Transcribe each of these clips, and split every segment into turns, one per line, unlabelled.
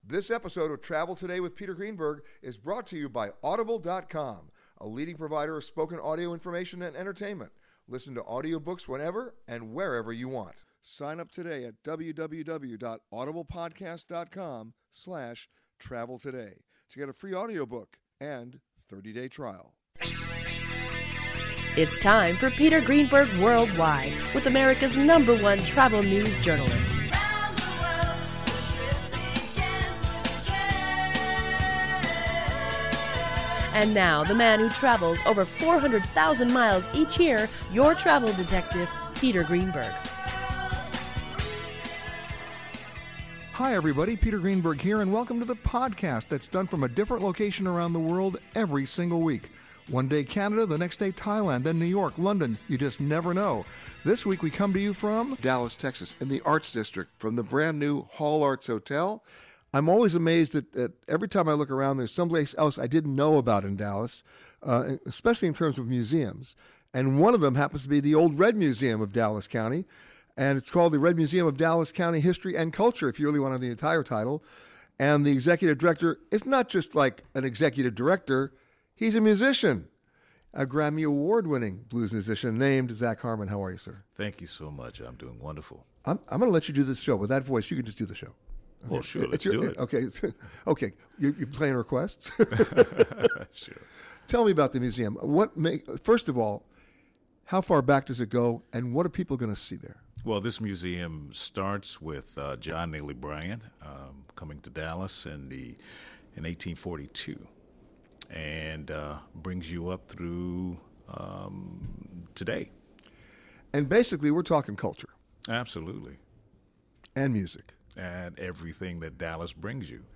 This episode of Travel Today with Peter Greenberg is brought to you by Audible.com, a leading provider of spoken audio information and entertainment. Listen to audiobooks whenever and wherever you want. Sign up today at www.audiblepodcast.com/travel today to get a free audiobook and 30-day trial.
It's time for Peter Greenberg Worldwide with America's #1 travel news journalist. And now, the man who travels over 400,000 miles each year, your travel detective, Peter Greenberg.
Hi, everybody. Peter Greenberg here, and welcome to the podcast that's done from a different location around the world every single week. One day Canada, the next day Thailand, then New York, London. You just never know. This week we come to you from Dallas, Texas, in the Arts District, from the brand new Hall Arts Hotel. I'm always amazed that every time I look around, there's someplace else I didn't know about in Dallas, especially in terms of museums. And one of them happens to be the Old Red Museum of Dallas County. And it's called the Red Museum of Dallas County History and Culture, if you really want the entire title. And the executive director is not just like an executive director, he's a musician, a Grammy Award-winning blues musician named Zach Harmon. How are you, sir?
Thank you so much. I'm doing wonderful.
I'm going to let you do this show. With that voice, you can just do the show. Okay.
Well, sure, let's do it.
Okay, okay. You playing requests?
Sure.
Tell me about the museum. First of all, how far back does it go, and what are people going to see there?
Well, this museum starts with John Neely Bryant coming to Dallas in 1842, and brings you up through today. And
basically, we're talking culture.
Absolutely.
And music.
And everything that Dallas brings you.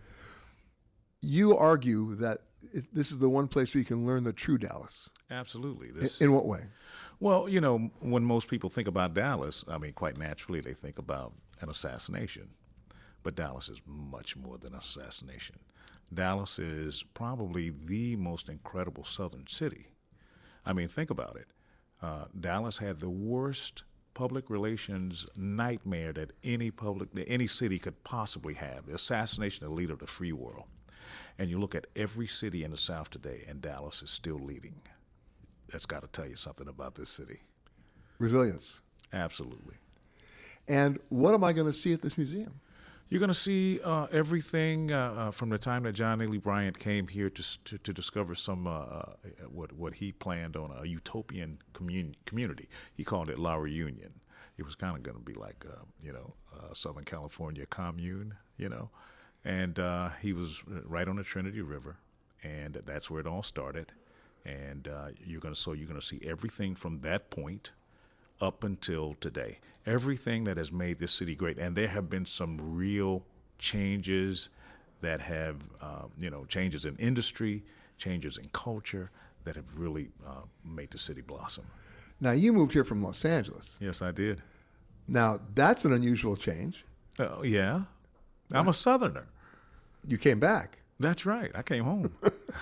You argue that this is the one place where you can learn the true Dallas.
Absolutely.
In what way?
Well, you know, when most people think about Dallas, I mean, quite naturally, they think about an assassination. But Dallas is much more than an assassination. Dallas is probably the most incredible southern city. I mean, think about it. Dallas had the worst public relations nightmare that any city could possibly have, the assassination of the leader of the free world. And you look at every city in the South today, and Dallas is still leading. That's got to tell you something about this city.
Resilience.
Absolutely.
And what am I going to see at this museum?
You're going to see everything from the time that John Neely Bryant came here to discover some what he planned on a utopian community. He called it La Reunion. It was kind of going to be like Southern California commune, and he was right on the Trinity River, and that's where it all started. And you're going to see everything from that point up until today. Everything that has made this city great. And there have been some real changes that have, changes in industry, changes in culture that have really made the city blossom.
Now, you moved here from Los Angeles.
Yes, I did.
Now, that's an unusual change.
Yeah. I'm a Southerner.
You came back.
That's right. I came home.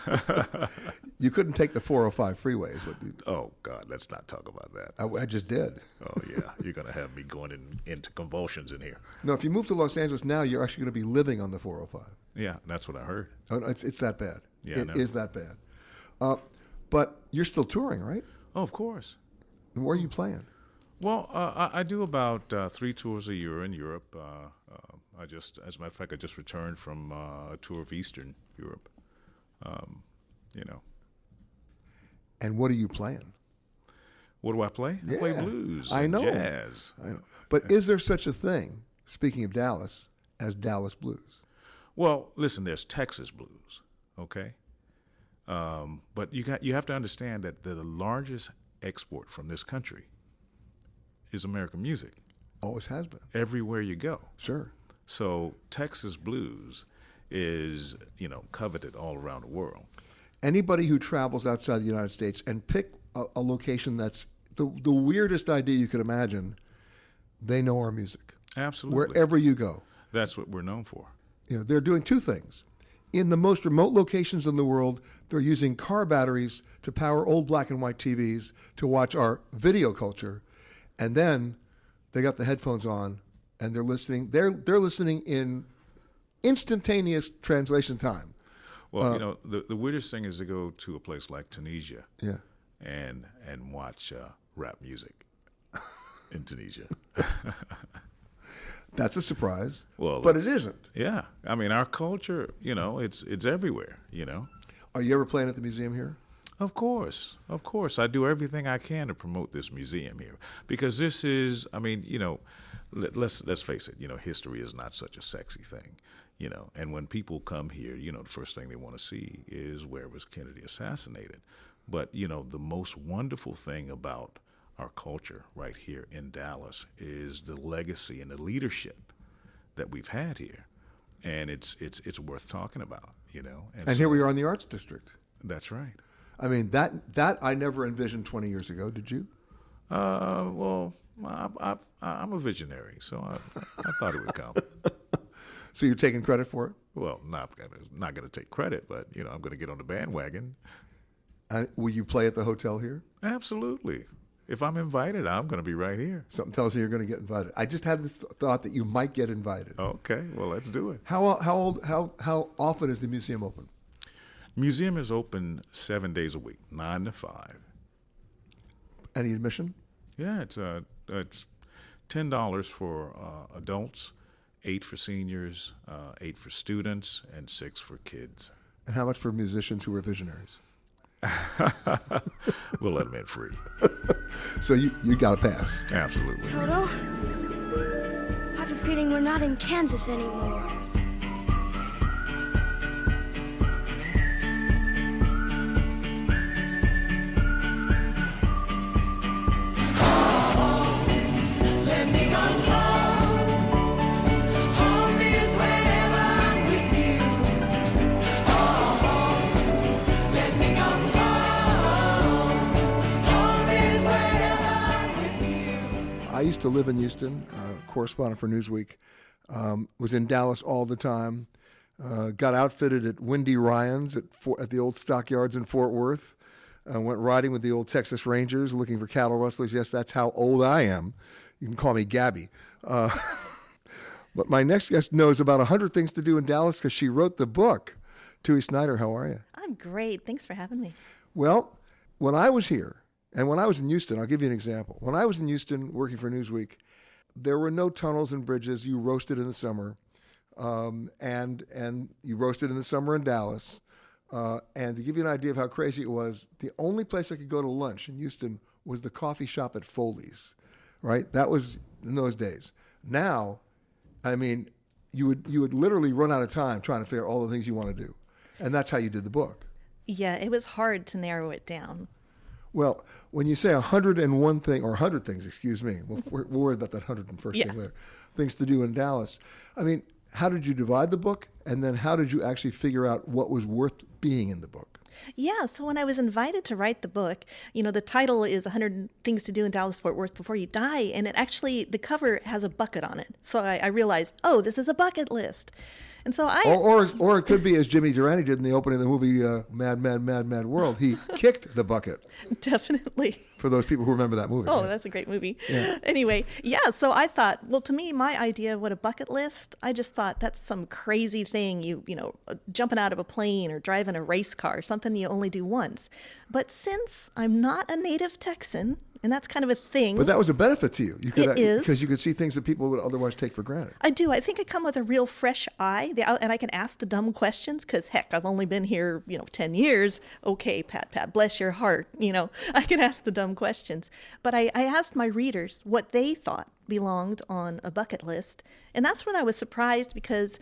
You couldn't take the 405 freeway.
Oh, God, let's not talk about that.
I just did.
Oh, yeah. You're going to have me going into convulsions in here.
No, if you move to Los Angeles now, you're actually going to be living on the 405.
Yeah, that's what I heard.
Oh, it's that bad.
Yeah,
it is that bad. But you're still touring, right?
Oh, of course.
And where are you playing?
Well, I do about 3 tours a year in Europe. As a matter of fact, I just returned from a tour of Eastern Europe.
And what are you playing?
What do I play?
Yeah.
I play blues.
I know.
Jazz.
I know. But is there such a thing, speaking of Dallas, as Dallas blues?
Well, listen, there's Texas blues, okay? But you have to understand that the largest export from this country is American music.
Always has been.
Everywhere you go.
Sure.
So Texas blues is, coveted all around the world.
Anybody who travels outside the United States and pick a location that's the weirdest idea you could imagine, they know our music.
Absolutely.
Wherever you go.
That's what we're known for.
They're doing two things. In the most remote locations in the world, they're using car batteries to power old black and white TVs to watch our video culture. And then they got the headphones on and they're listening. They're listening in instantaneous translation time.
Well, the weirdest thing is to go to a place like Tunisia,
Yeah.
and watch rap music in Tunisia.
That's a surprise.
Well,
but it isn't.
Yeah, I mean, our culture, it's everywhere.
Are you ever playing at the museum here?
Of course. I do everything I can to promote this museum here because this is, I mean, let's face it. History is not such a sexy thing. And when people come here, the first thing they want to see is where was Kennedy assassinated. But, the most wonderful thing about our culture right here in Dallas is the legacy and the leadership that we've had here. And it's worth talking about, And
so, here we are in the Arts District.
That's right.
I mean, that I never envisioned 20 years ago. Did you?
Well, I'm a visionary, so I thought it would come.
So you're taking credit for it?
Well, not going to take credit, but I'm going to get on the bandwagon.
Will you play at the hotel here?
Absolutely. If I'm invited, I'm going to be right here.
Something tells me you're going to get invited. I just had the thought that you might get invited.
Okay, well, let's do it.
How often is the museum open?
Museum is open 7 days a week, 9 to 5.
Any admission?
Yeah, it's $10 for adults, $8 for seniors, $8 for students, and $6 for kids.
And how much for musicians who are visionaries?
We'll let them in free.
So you got to pass.
Absolutely.
Toto, I have a feeling we're not in Kansas anymore.
I used to live in Houston, correspondent for Newsweek, was in Dallas all the time, got outfitted at Windy Ryan's at the old stockyards in Fort Worth, went riding with the old Texas Rangers looking for cattle rustlers. Yes, that's how old I am. You can call me Gabby. But my next guest knows about 100 things to do in Dallas because she wrote the book. Tui Snyder, how are you?
I'm great. Thanks for having me.
Well, when I was here, and when I was in Houston, I'll give you an example. When I was in Houston working for Newsweek, there were no tunnels and bridges. You roasted in the summer, and you roasted in the summer in Dallas. And to give you an idea of how crazy it was, the only place I could go to lunch in Houston was the coffee shop at Foley's, right? That was in those days. Now, I mean, you would literally run out of time trying to figure out all the things you want to do. And that's how you did the book.
Yeah, it was hard to narrow it down.
Well, when you say 101 thing or 100 things, excuse me, we'll worry about that 101st thing later. Things to do in Dallas. I mean, how did you divide the book, and then how did you actually figure out what was worth being in the book?
Yeah, so when I was invited to write the book, the title is 100 Things to Do in Dallas-Fort Worth Before You Die, and it actually, the cover has a bucket on it. So I realized, this is a bucket list. And so
or it could be as Jimmy Durante did in the opening of the movie Mad, Mad, Mad, Mad World. He kicked the bucket.
Definitely.
For those people who remember that movie.
Oh, that's a great movie. Yeah. Anyway, so I thought, well, to me, my idea of what a bucket list, I just thought that's some crazy thing, you jumping out of a plane or driving a race car, something you only do once. But since I'm not a native Texan, and that's kind of a thing.
But that was a benefit to you.
It is.
Because you could see things that people would otherwise take for granted.
I do. I think I come with a real fresh eye, and I can ask the dumb questions because, heck, I've only been here, 10 years. Okay, Pat, bless your heart. I can ask the dumb questions. But I asked my readers what they thought belonged on a bucket list. And that's when I was surprised because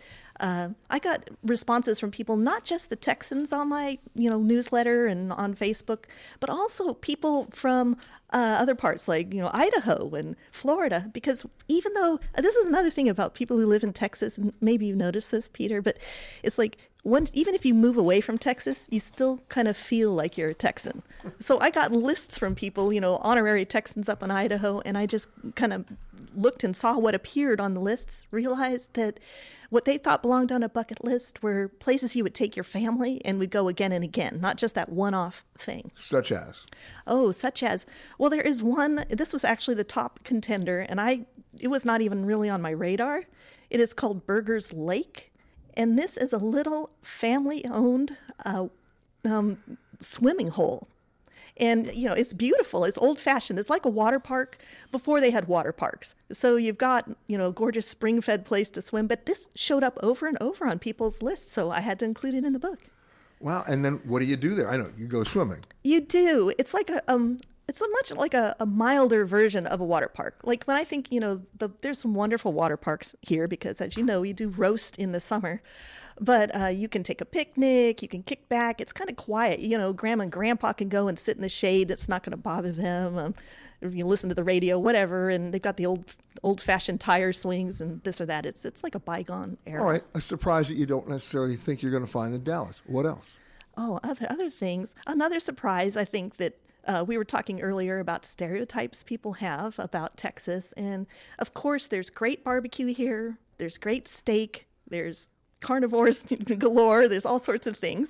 I got responses from people, not just the Texans on my, newsletter and on Facebook, but also people from other parts like, Idaho and Florida. Because even though, this is another thing about people who live in Texas, and maybe you've noticed this, Peter, but it's like, even if you move away from Texas, you still kind of feel like you're a Texan. So I got lists from people, honorary Texans up in Idaho, and I just kind of looked and saw what appeared on the lists, realized that what they thought belonged on a bucket list were places you would take your family and would go again and again, not just that one-off thing.
Such as?
Well, there is one, this was actually the top contender, and it was not even really on my radar. It is called Burgers Lake. And this is a little family-owned swimming hole. And, it's beautiful. It's old-fashioned. It's like a water park before they had water parks. So you've got, a gorgeous spring-fed place to swim. But this showed up over and over on people's lists, so I had to include it in the book.
Wow. And then what do you do there? I know, you go swimming.
You do. It's like it's a much like a milder version of a water park. Like when I think, there's some wonderful water parks here because, as you know, we do roast in the summer. But you can take a picnic, you can kick back. It's kind of quiet. Grandma and grandpa can go and sit in the shade. It's not going to bother them. If you listen to the radio, whatever. And they've got the old-fashioned tire swings and this or that. It's like a bygone era.
All right. A surprise that you don't necessarily think you're going to find in Dallas. What else?
Oh, other things. Another surprise, I think that we were talking earlier about stereotypes people have about Texas. And, of course, there's great barbecue here. There's great steak. There's carnivores galore. There's all sorts of things.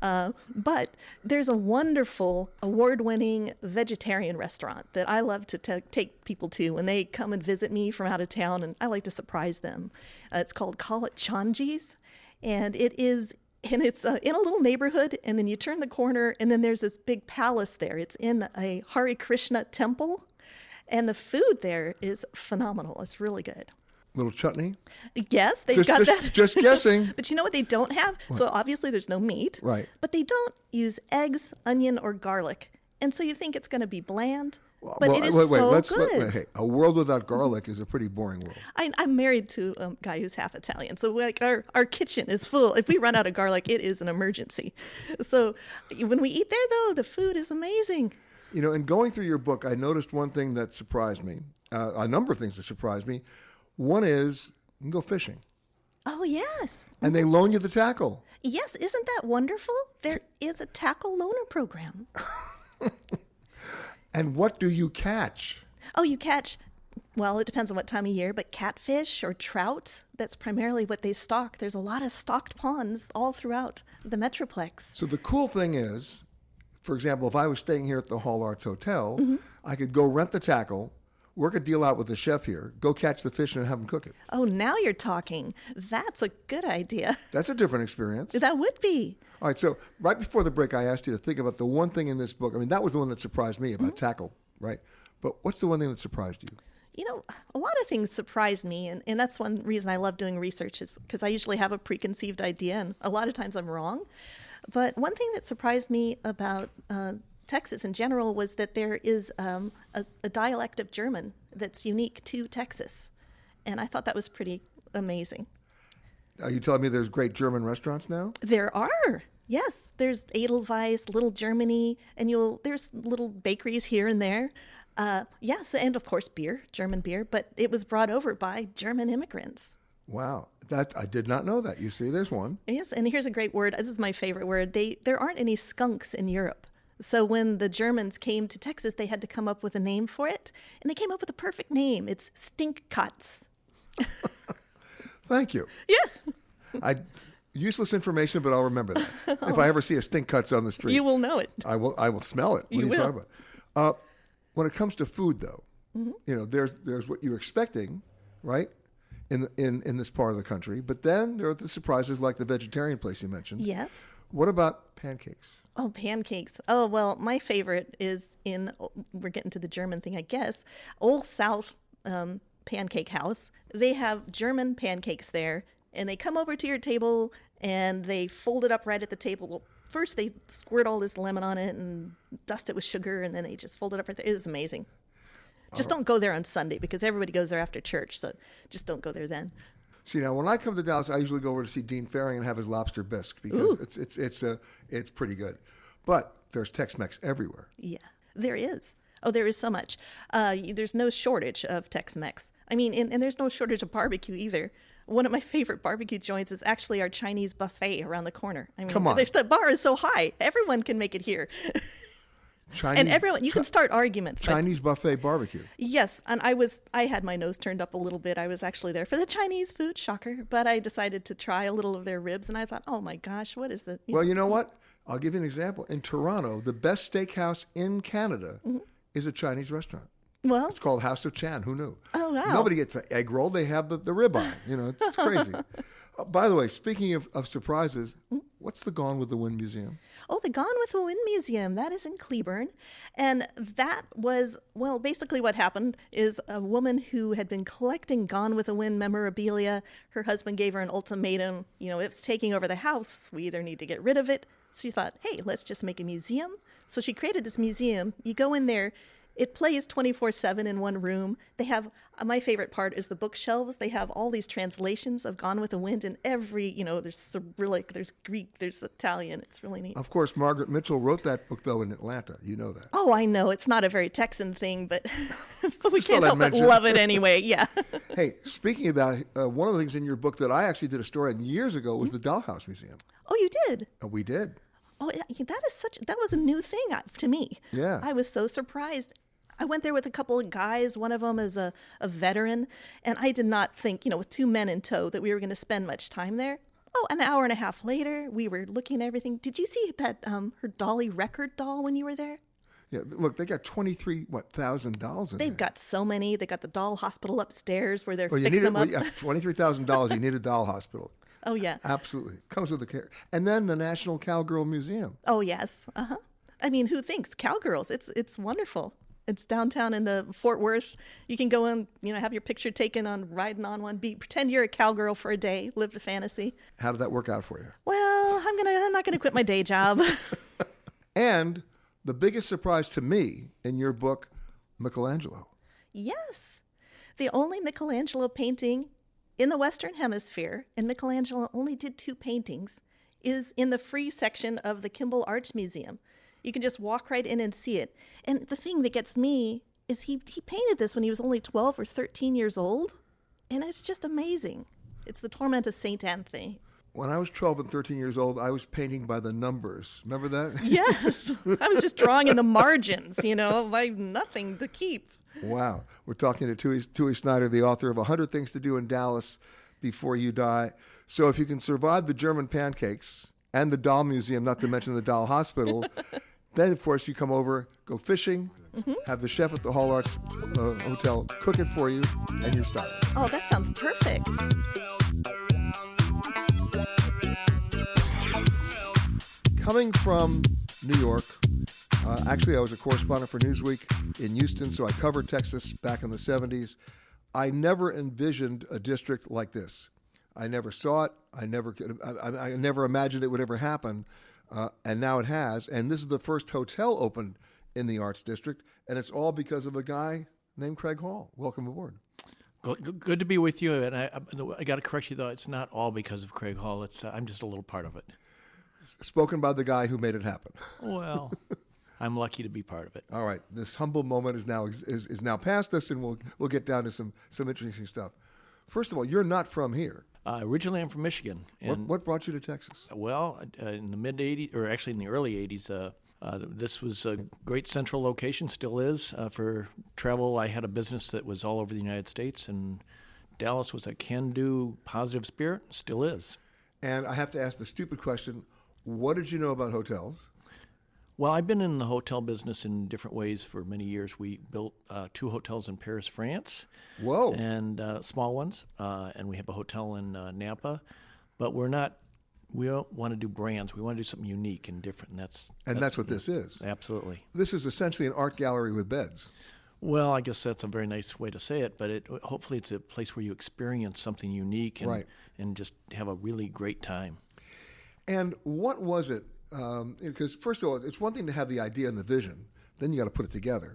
But there's a wonderful award-winning vegetarian restaurant that I love to take people to when they come and visit me from out of town, and I like to surprise them. It's called Call It Chanji's, and it's in a little neighborhood, and then you turn the corner, and then there's this big palace there. It's in a Hare Krishna temple, and the food there is phenomenal. It's really good.
Little chutney?
Yes, they've got that.
Just guessing.
But you know what they don't have? What? So obviously there's no meat.
Right.
But they don't use eggs, onion, or garlic. And so you think it's going to be bland. But
Well,
it is good.
Hey, a world without garlic is a pretty boring world.
I'm married to a guy who's half Italian. So like our kitchen is full. If we run out of garlic, it is an emergency. So when we eat there, though, the food is amazing.
In going through your book, I noticed one thing that surprised me, a number of things that surprised me. One is you can go fishing.
Oh, yes.
And they loan you the tackle.
Yes. Isn't that wonderful? There is a tackle loaner program.
And what do you catch?
Oh, you catch, well, it depends on what time of year, but catfish or trout, that's primarily what they stock. There's a lot of stocked ponds all throughout the Metroplex.
So the cool thing is, for example, if I was staying here at the Hall Arts Hotel,
Mm-hmm.
I could go rent the tackle, work a deal out with the chef here, go catch the fish and have them cook it.
Oh, now you're talking. That's a good idea.
That's a different experience.
That would be.
All right, so right before the break, I asked you to think about the one thing in this book. I mean, that was the one that surprised me about tackle, right? But what's the one thing that surprised you?
A lot of things surprised me, and that's one reason I love doing research is because I usually have a preconceived idea, and a lot of times I'm wrong. But one thing that surprised me about Texas in general was that there is a dialect of German that's unique to Texas, and I thought that was pretty amazing.
Are you telling me there's great German restaurants now?
There are. Yes, there's Edelweiss, Little Germany, and there's little bakeries here and there. Yes, and of course beer, German beer, but it was brought over by German immigrants.
Wow, that I did not know that. You see, there's one.
Yes, and here's a great word. This is my favorite word. There aren't any skunks in Europe. So when the Germans came to Texas, they had to come up with a name for it, and they came up with a perfect name. It's Stinkkatz.
Thank you.
Yeah.
Useless information, but I'll remember that. If I ever see a Stinkkatz on the street,
You will know it.
I will smell it. What are you talking about? When it comes to food, though, there's what you're expecting, right? In this part of the country, but then there are the surprises like the vegetarian place you mentioned.
Yes.
What about pancakes?
Oh, pancakes. Oh, well, my favorite is we're getting to the German thing, I guess, Old South Pancake House. They have German pancakes there, and they come over to your table, and they fold it up right at the table. Well, first they squirt all this lemon on it and dust it with sugar, and then they just fold it up right there. It is amazing. Just don't go there on Sunday because everybody goes there after church, so just don't go there then.
See, now when I come to Dallas, I usually go over to see Dean Faring and have his lobster bisque because it's pretty good. But there's Tex-Mex everywhere.
Yeah, there is. Oh, there is so much. There's no shortage of Tex-Mex. I mean, and there's no shortage of barbecue either. One of my favorite barbecue joints is actually our Chinese buffet around the corner. I mean,
Come on.
The bar is so high. Everyone can make it here. And everyone, you can start arguments.
Chinese buffet barbecue.
Yes, and I had my nose turned up a little bit. I was actually there for the Chinese food, shocker, but I decided to try a little of their ribs, and I thought, oh my gosh, what is the...
Well, you know what? I'll give you an example. In Toronto, the best steakhouse in Canada is a Chinese restaurant.
Well,
It's called House of Chan. Who knew?
Oh, wow.
Nobody gets an egg roll. They have the ribeye. It's crazy. By the way, speaking of surprises, what's the Gone with the Wind Museum?
Oh, the Gone with the Wind Museum, that is in Cleburne. And that was, well, basically what happened is a woman who had been collecting Gone with the Wind memorabilia, her husband gave her an ultimatum, it's taking over the house, we either need to get rid of it. So she thought, hey, let's just make a museum. So she created this museum. You go in there, it plays 24/7 in one room. They have, my favorite part is the bookshelves. They have all these translations of Gone with the Wind in every, there's Cyrillic, there's Greek, there's Italian. It's really neat.
Of course, Margaret Mitchell wrote that book, though, in Atlanta. You know that.
Oh, I know. It's not a very Texan thing, but we can't help but love it anyway. Yeah.
Hey, speaking of that, one of the things in your book that I actually did a story on years ago was the Dollhouse Museum.
Oh, you did?
We did.
Oh, that was a new thing to me.
Yeah.
I was so surprised. I went there with a couple of guys. One of them is a veteran. And I did not think, with two men in tow, that we were going to spend much time there. Oh, an hour and a half later, we were looking at everything. Did you see that her Dolly record doll when you were there?
Yeah, look, they got 23,000 dolls in there.
They've got so many. They got the doll hospital upstairs where they're
you
fixing them up.
Yeah, $23,000, you need a doll hospital.
Oh, yeah.
Absolutely. Comes with the care. And then the National Cowgirl Museum.
Oh, yes. Uh-huh. I mean, who thinks? Cowgirls. It's wonderful. It's downtown in the Fort Worth. You can go in, have your picture taken on riding on one, pretend you're a cowgirl for a day, live the fantasy.
How did that work out for you?
Well, I'm not gonna quit my day job.
And the biggest surprise to me in your book, Michelangelo.
Yes. The only Michelangelo painting in the Western Hemisphere, and Michelangelo only did 2 paintings, is in the free section of the Kimball Arts Museum. You can just walk right in and see it. And the thing that gets me is he painted this when he was only 12 or 13 years old. And it's just amazing. It's the Torment of St. Anthony.
When I was 12 and 13 years old, I was painting by the numbers. Remember that?
Yes. I was just drawing in the margins, by nothing to keep.
Wow. We're talking to Tui Snyder, the author of 100 Things to Do in Dallas Before You Die. So if you can survive the German pancakes and the doll museum, not to mention the doll hospital, then, of course, you come over, go fishing, have the chef at the Hall Arts Hotel cook it for you, and you're starving.
Oh, that sounds perfect.
Coming from New York, actually I was a correspondent for Newsweek in Houston, so I covered Texas back in the 70s. I never envisioned a district like this. I never saw it. I never imagined it would ever happen. And now it has. And this is the first hotel opened in the Arts District. And it's all because of a guy named Craig Hall. Welcome aboard.
Good to be with you. And I got to correct you, though. It's not all because of Craig Hall. I'm just a little part of it.
Spoken by the guy who made it happen.
Well, I'm lucky to be part of it.
All right. This humble moment is now past us, and we'll get down to some interesting stuff. First of all, you're not from here.
Originally, I'm from Michigan. And,
what brought you to Texas?
Well, in the mid-'80s, or actually in the early 80s, this was a great central location, still is, for travel. I had a business that was all over the United States, and Dallas was a can-do, positive spirit, still is.
And I have to ask the stupid question, what did you know about hotels?
Well, I've been in the hotel business in different ways for many years. We built 2 hotels in Paris, France.
Whoa.
And small ones. And we have a hotel in Napa. But we don't want to do brands. We want to do something unique and different. And that's what
this is.
Absolutely.
This is essentially an art gallery with beds.
Well, I guess that's a very nice way to say it. But hopefully it's a place where you experience something unique and just have a really great time.
And what was it? Because first of all, it's one thing to have the idea and the vision, then you got to put it together.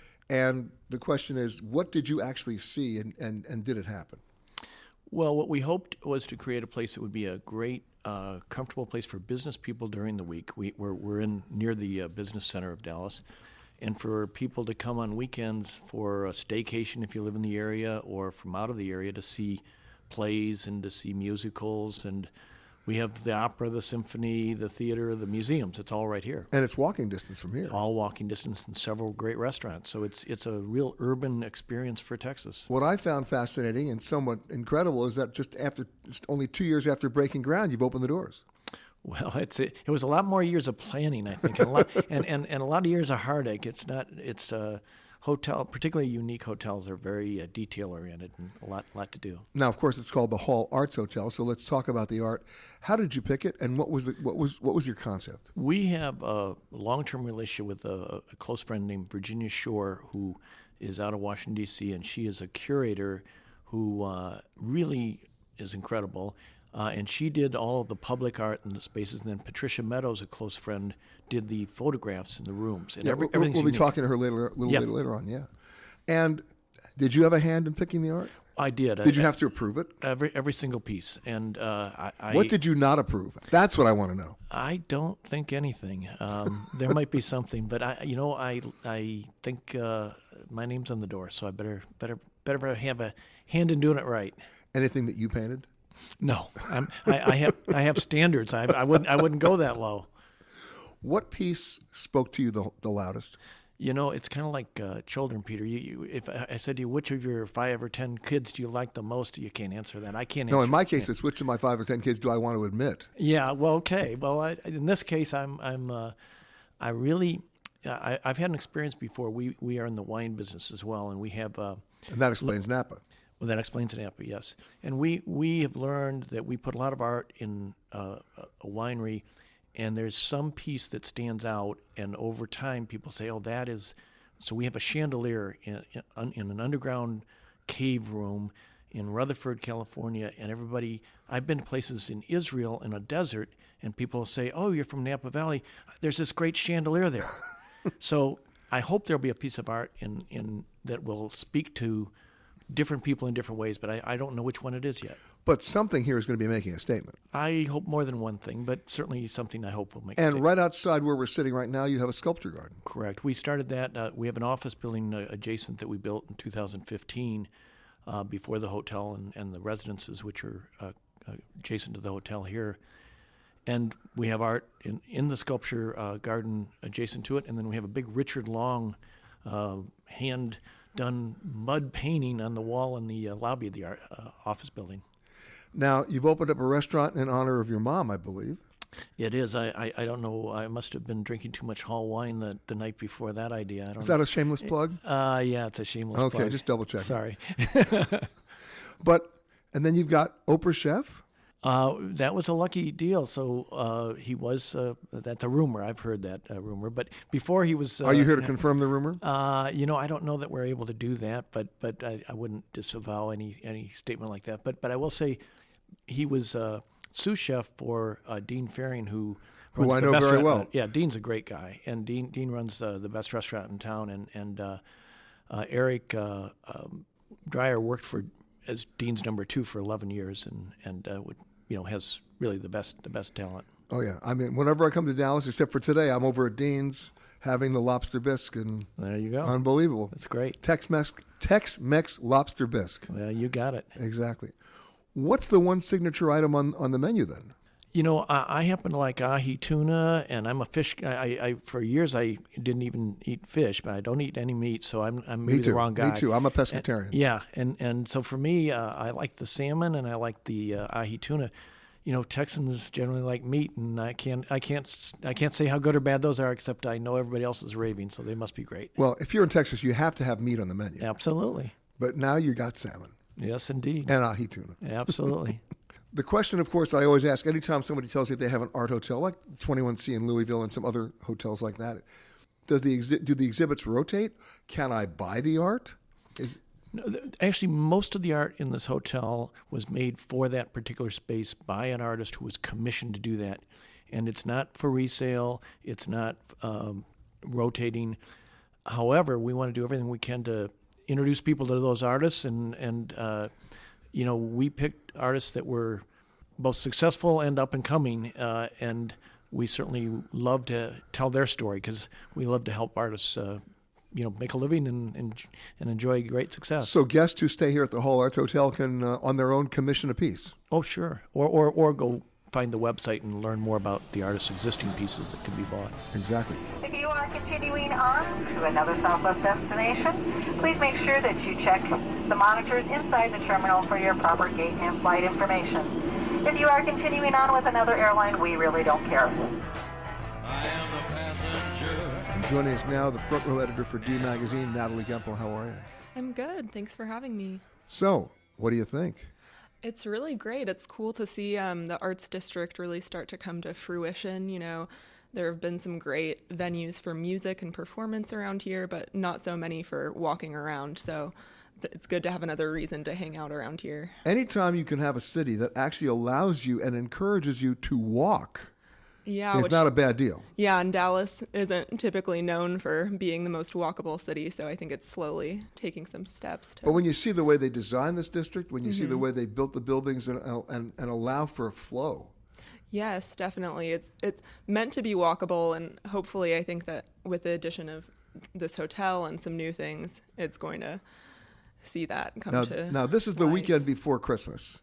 And the question is, what did you actually see, and did it happen?
Well, what we hoped was to create a place that would be a great, comfortable place for business people during the week. We're near the business center of Dallas, and for people to come on weekends for a staycation if you live in the area, or from out of the area to see plays and to see musicals. And we have the opera, the symphony, the theater, the museums. It's all right here.
And it's walking distance from here.
All walking distance, and several great restaurants. So it's a real urban experience for Texas.
What I found fascinating and somewhat incredible is that just only 2 years after breaking ground, you've opened the doors.
Well, it was a lot more years of planning, I think, and a lot of years of heartache. particularly unique hotels, are very detail-oriented and a lot to do.
Now, of course, it's called the Hall Arts Hotel. So let's talk about the art. How did you pick it, and what was your concept?
We have a long-term relationship with a close friend named Virginia Shore, who is out of Washington, D.C., and she is a curator who really is incredible. And she did all of the public art in the spaces, and then Patricia Meadows, a close friend, did the photographs in the rooms. And
We'll
everything's
be
unique.
talking to her later on, yeah. And did you have a hand in picking the art?
I did.
Did you have to approve it?
Every single piece. And
What did you not approve? That's what I want to know.
I don't think anything. There might be something, but I think my name's on the door, so I better have a hand in doing it right.
Anything that you painted?
No, I have standards. I wouldn't go that low.
What piece spoke to you the loudest?
It's kind of like children, Peter. If I said to you, which of your 5 or 10 kids do you like the most? You can't answer that. I can't answer.
No, in my case, it's which of my 5 or 10 kids do I want to admit?
Yeah, well, okay. Well, in this case, I've had an experience before. We are in the wine business as well, and we have.
And that explains Napa.
Well, that explains Napa, yes. And we have learned that we put a lot of art in a winery, and there's some piece that stands out, and over time people say, oh, that is... So we have a chandelier in an underground cave room in Rutherford, California, and everybody... I've been to places in Israel in a desert, and people say, oh, you're from Napa Valley. There's this great chandelier there. So I hope there'll be a piece of art in that will speak to different people in different ways, but I don't know which one it is yet.
But something here is going to be making a statement.
I hope more than one thing, but certainly something I hope will make a
And
statement.
right outside where we're sitting right now, you have a sculpture garden.
Correct. We started that. We have an office building adjacent that we built in 2015 before the hotel and the residences, which are adjacent to the hotel here. And we have art in the sculpture garden adjacent to it, and then we have a big Richard Long hand-done mud painting on the wall in the lobby of the office building.
Now, you've opened up a restaurant in honor of your mom, I believe.
It is. I don't know. I must have been drinking too much Hall wine the night before that idea. I don't
Is
know.
that a shameless plug?
Yeah, it's a shameless plug.
Okay, just double check.
Sorry.
And then you've got Oprah Chef?
That was a lucky deal. So he was, that's a rumor. I've heard that rumor. But before he was...
Are you here to confirm the rumor?
I don't know that we're able to do that, but I wouldn't disavow any statement like that. But I will say he was sous chef for Dean Faring, who runs
I
the
know
best
very well.
Yeah, Dean's a great guy. And Dean runs the best restaurant in town. And Eric Dreyer worked as Dean's number 2 for 11 years and has really the best talent.
Oh, yeah. I mean, whenever I come to Dallas, except for today, I'm over at Dean's having the lobster bisque. And
there you go.
Unbelievable.
That's great.
Tex-Mex lobster bisque.
Well, you got it.
Exactly. What's the one signature item on the menu then?
I happen to like ahi tuna, and I'm a fish. I for years I didn't even eat fish, but I don't eat any meat, so I'm maybe the wrong guy.
Me too. I'm a pescatarian.
And so for me, I like the salmon and I like the ahi tuna. Texans generally like meat, and I can't say how good or bad those are, except I know everybody else is raving, so they must be great.
Well, if you're in Texas, you have to have meat on the menu.
Absolutely.
But now you got salmon.
Yes, indeed.
And ahi tuna.
Absolutely.
The question, of course, that I always ask anytime somebody tells me they have an art hotel, like 21C in Louisville and some other hotels like that, do the exhibits rotate? Can I buy the art?
Actually, most of the art in this hotel was made for that particular space by an artist who was commissioned to do that. And it's not for resale. It's not rotating. However, we want to do everything we can to introduce people to those artists. And we picked artists that were both successful and up and coming. And we certainly love to tell their story because we love to help artists make a living and enjoy great success.
So guests who stay here at the Hall Arts Hotel can, on their own, commission a piece?
Oh, sure. Or go find the website and learn more about the artist's existing pieces that can be bought.
Exactly.
If you are continuing on to another Southwest destination, please make sure that you check the monitors inside the terminal for your proper gate and flight information. If you are continuing on with another airline, we really don't care.
I am a passenger
Joining us now, the front row editor for D Magazine, Natalie Gempel. How are you?
I'm good. Thanks for having me.
So, what do you think?
It's really great. It's cool to see the Arts District really start to come to fruition. You know, there have been some great venues for music and performance around here, but not so many for walking around. So it's good to have another reason to hang out around here.
Anytime you can have a city that actually allows you and encourages you to walk, it's not a bad deal.
Yeah, and Dallas isn't typically known for being the most walkable city, so I think it's slowly taking some steps.
But when you see the way they designed this district, when you see the way they built the buildings and allow for a flow.
Yes, definitely. It's meant to be walkable, and hopefully I think that with the addition of this hotel and some new things, it's going to see that come to
Now, this is the
life.
weekend before Christmas.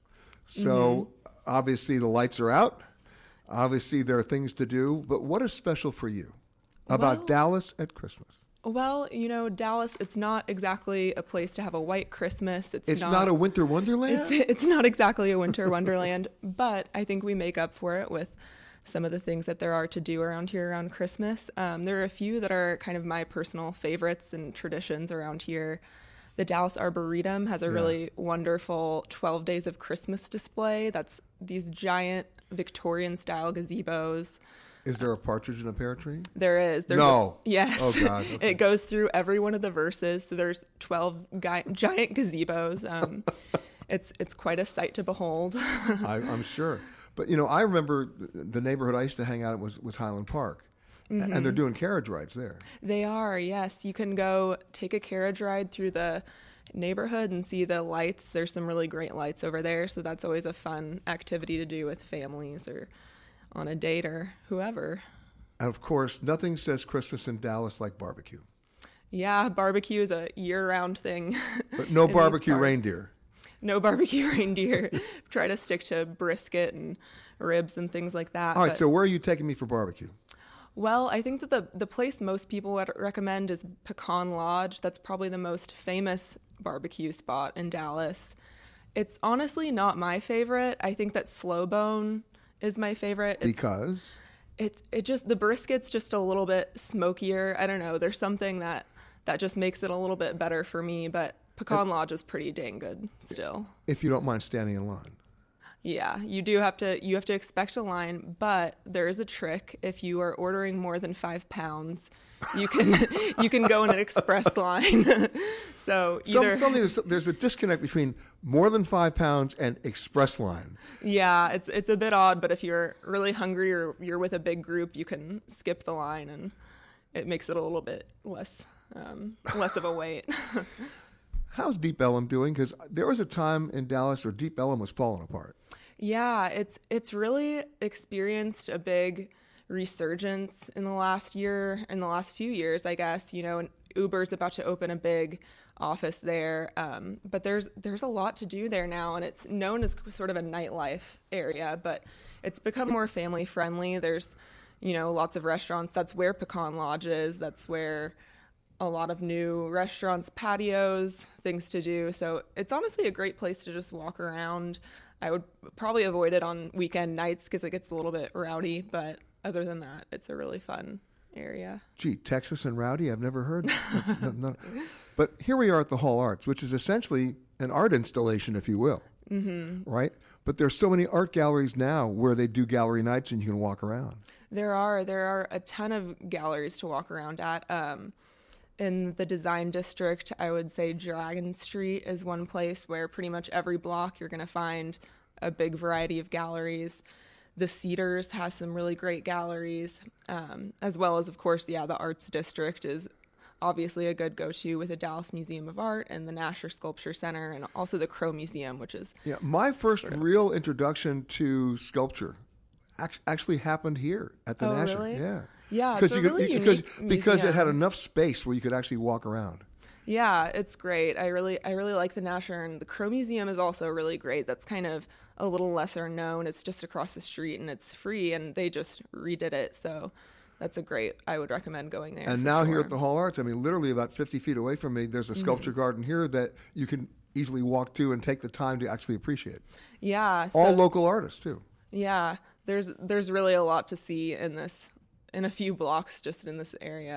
So obviously the lights are out. Obviously, there are things to do, but what is special for you about Dallas at Christmas?
Well, you know, Dallas, it's not exactly a place to have a white Christmas. It's
not a winter wonderland?
It's not exactly a winter wonderland, but I think we make up for it with some of the things that there are to do around here around Christmas. There are a few that are kind of my personal favorites and traditions around here. The Dallas Arboretum has a really wonderful 12 Days of Christmas display. That's these giant Victorian-style gazebos.
Is there a partridge in a pear tree?
There is. Yes.
Oh, God. Okay.
It goes through every one of the verses. So there's 12 giant gazebos. It's quite a sight to behold.
I'm sure. But, you know, I remember the neighborhood I used to hang out in was Highland Park. And they're doing carriage rides there.
They are, yes. You can go take a carriage ride through the neighborhood and see the lights. There's some really great lights over there, so that's always a fun activity to do with families or on a date or whoever.
And of course, nothing says Christmas in Dallas like barbecue.
Yeah, barbecue is a year-round thing.
But no barbecue reindeer.
No barbecue reindeer. Try to stick to brisket and ribs and things like that.
All right, so where are you taking me for barbecue?
Well, I think that the place most people would recommend is Pecan Lodge. That's probably the most famous barbecue spot in Dallas. It's honestly not my favorite. I think that Slow Bone is my favorite.
Because?
It just, the brisket's just a little bit smokier. I don't know. There's something that just makes it a little bit better for me, but Pecan Lodge is pretty dang good still.
If you don't mind standing in line.
Yeah, you have to expect a line, but there is a trick. If you are ordering more than 5 pounds, you can go in an express line. So
there's a disconnect between more than 5 pounds and express line.
Yeah, it's a bit odd, but if you're really hungry or you're with a big group, you can skip the line, and it makes it a little bit less of a wait.
How's Deep Ellum doing? Because there was a time in Dallas where Deep Ellum was falling apart.
Yeah, it's really experienced a big resurgence in the last few years, I guess. You know, and Uber's about to open a big office there, but there's a lot to do there now, and it's known as sort of a nightlife area, but it's become more family friendly. There's, you know, lots of restaurants. That's where Pecan Lodge is. That's where a lot of new restaurants, patios, things to do. So it's honestly a great place to just walk around. I would probably avoid it on weekend nights because it gets a little bit rowdy, but other than that, it's a really fun area.
Gee, Texas and rowdy? I've never heard. No. But here we are at the Hall Arts, which is essentially an art installation, if you will, right? But there's so many art galleries now where they do gallery nights and you can walk around.
There are a ton of galleries to walk around at. In the design district, I would say Dragon Street is one place where pretty much every block you're going to find a big variety of galleries. The Cedars has some really great galleries, as well as, of course, the Arts District is obviously a good go-to with the Dallas Museum of Art and the Nasher Sculpture Center, and also the Crow Museum, which is...
Yeah, my first real introduction to sculpture actually happened here at the Nasher.
Really?
Yeah.
Yeah, it's a really unique
because it had
museum.
enough space where you could actually walk around.
Yeah, it's great. I really like the Nasher, and the Crow Museum is also really great. That's kind of a little lesser known. It's just across the street and it's free, and they just redid it. So that's I would recommend going there.
And now here at the Hall Arts, I mean, literally about 50 feet away from me, there's a sculpture garden here that you can easily walk to and take the time to actually appreciate.
Yeah.
All local artists too.
Yeah, there's really a lot to see in a few blocks just in this area.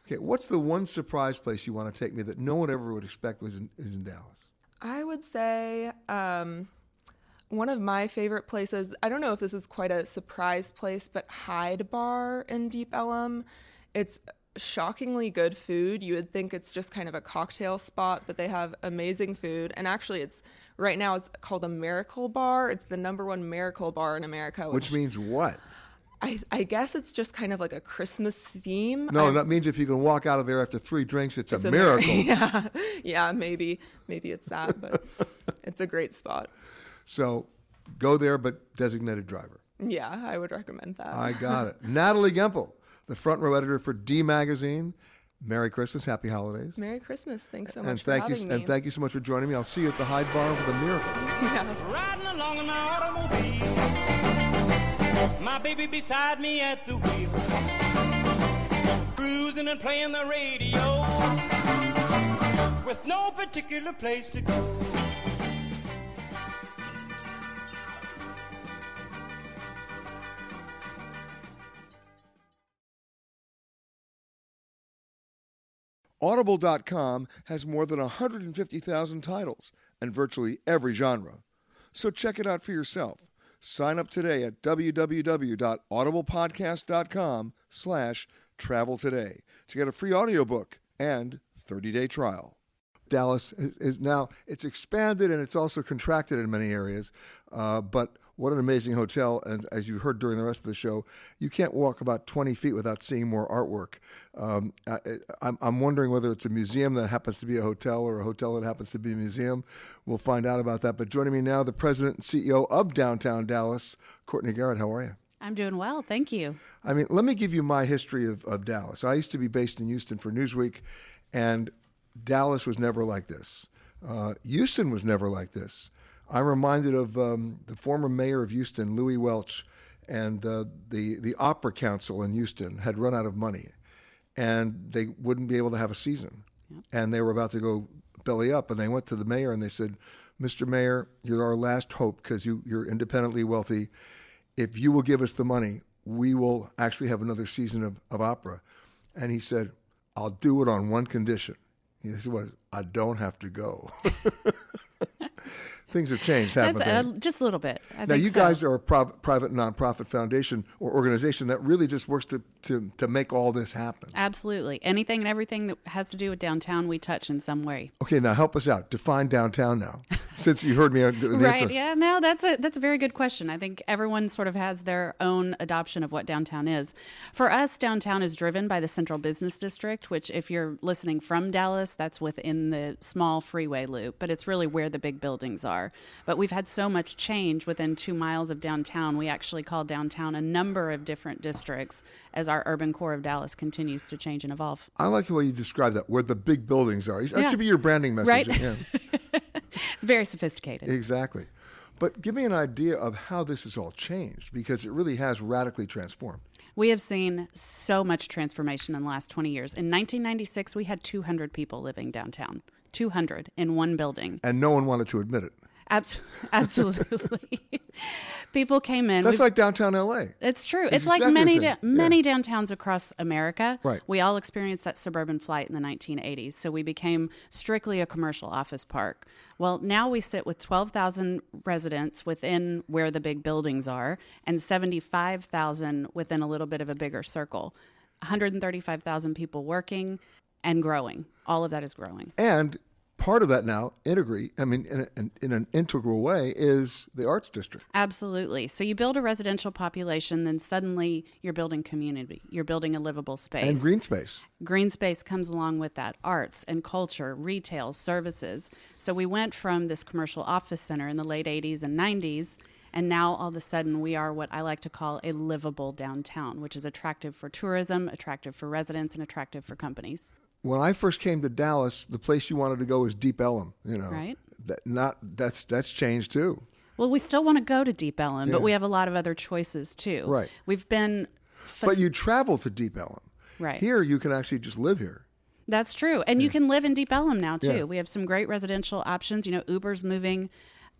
Okay, what's the one surprise place you want to take me that no one ever would expect is in Dallas?
I would say one of my favorite places, I don't know if this is quite a surprise place, but Hyde Bar in Deep Ellum. It's shockingly good food. You would think it's just kind of a cocktail spot, but they have amazing food. And actually, right now it's called a Miracle Bar. It's the #1 Miracle Bar in America.
Which means what?
I guess it's just kind of like a Christmas theme.
No, that means if you can walk out of there after 3 drinks, it's a miracle.
Yeah, maybe it's that, but it's a great spot.
So go there, but designated driver.
Yeah, I would recommend that.
I got it. Natalie Gempel, the front row editor for D Magazine. Merry Christmas, Happy Holidays.
Merry Christmas. Thanks so much for having me.
And thank you so much for joining me. I'll see you at the Hyde Bar with a miracle.
Yeah.
Riding along in my automobile, my baby beside me at the wheel, cruising and playing the radio, with no particular place to go.
Audible.com has more than 150,000 titles and virtually every genre. So check it out for yourself. Sign up today at www.audiblepodcast.com/travel today to get a free audiobook and 30-day trial. Dallas is now, it's expanded and it's also contracted in many areas, but what an amazing hotel. And as you heard during the rest of the show, you can't walk about 20 feet without seeing more artwork. I'm wondering whether it's a museum that happens to be a hotel or a hotel that happens to be a museum. We'll find out about that. But joining me now, the president and CEO of Downtown Dallas, Courtney Garrett. How are you?
I'm doing well, thank you.
I mean, let me give you my history of Dallas. I used to be based in Houston for Newsweek, and Dallas was never like this. Houston was never like this. I'm reminded of the former mayor of Houston, Louis Welch, and the Opera Council in Houston had run out of money, and they wouldn't be able to have a season. Yep. And they were about to go belly up, and they went to the mayor and they said, "Mr. Mayor, you're our last hope because you're independently wealthy. If you will give us the money, we will actually have another season of opera." And he said, "I'll do it on one condition." He said, "What? I don't have to go." Things have changed, haven't they?
Just a little bit.
Now, you guys are a private nonprofit foundation or organization that really just works to make all this happen.
Absolutely. Anything and everything that has to do with downtown, we touch in some way.
Okay, now help us out. Define downtown now, since you heard me.
Right, yeah, no, that's a very good question. I think everyone sort of has their own adoption of what downtown is. For us, downtown is driven by the Central Business District, which if you're listening from Dallas, that's within the small freeway loop, but it's really where the big buildings are. But we've had so much change within 2 miles of downtown. We actually call downtown a number of different districts as our urban core of Dallas continues to change and evolve.
I like the way you describe that, where the big buildings are. That should be your branding message.
Right?
Yeah.
It's very sophisticated.
Exactly. But give me an idea of how this has all changed, because it really has radically transformed.
We have seen so much transformation in the last 20 years. In 1996, we had 200 people living downtown. 200 in one building.
And no one wanted to admit it.
Absolutely. People came in.
That's like downtown LA.
It's true. It's like
exactly
many downtowns across America.
Right.
We all experienced that suburban flight in the 1980s. So we became strictly a commercial office park. Well, now we sit with 12,000 residents within where the big buildings are and 75,000 within a little bit of a bigger circle. 135,000 people working and growing. All of that is growing.
And part of that now, in an integral way, is the arts district.
Absolutely. So you build a residential population, then suddenly you're building community. You're building a livable space.
And green space.
Green space comes along with that. Arts and culture, retail, services. So we went from this commercial office center in the late 80s and 90s, and now all of a sudden we are what I like to call a livable downtown, which is attractive for tourism, attractive for residents, and attractive for companies.
When I first came to Dallas, the place you wanted to go was Deep Ellum.
Right.
That's changed too.
Well, we still want to go to Deep Ellum, but we have a lot of other choices too.
Right.
We've been.
But you travel to Deep Ellum.
Right.
Here, you can actually just live here.
That's true, and you can live in Deep Ellum now too.
Yeah.
We have some great residential options. Uber's moving